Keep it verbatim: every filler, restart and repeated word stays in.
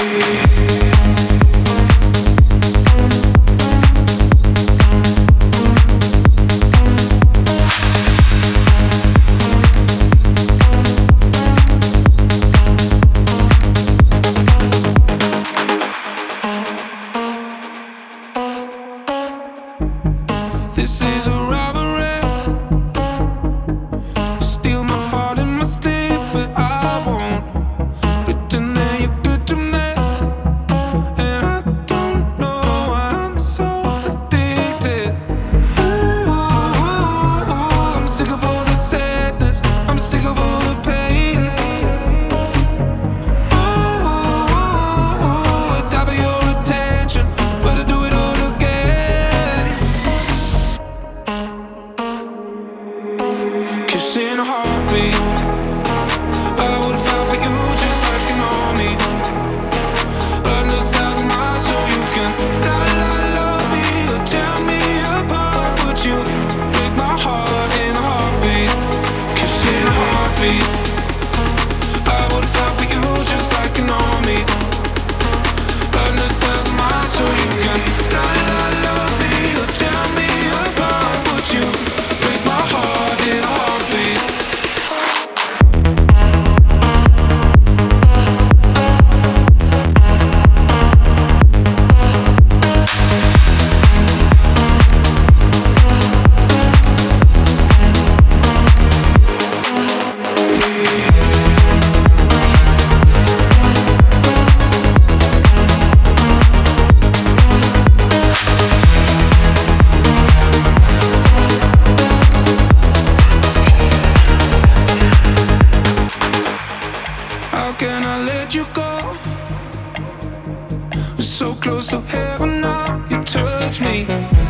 This is a robbery. Steal my heart in my sleep, but I won't pretend that you're good to me. And I don't know why I'm so addicted. Ooh, I'm sick of all the sadness, I'm sick of all the pain. Oh, I die for your attention, but I do it all again. Kiss in a heartbeat, I would fight for you just like an army. Run a thousand miles so you can la la love me or tear me apart. Would you break my heart in a heartbeat? Kiss in a heartbeat, I would fight for you just like an army. Run a thousand miles so you can la la love me or tear me apart. Would you break my heart in a heartbeat? How can I let you go? We're so close to heaven now, you touch me.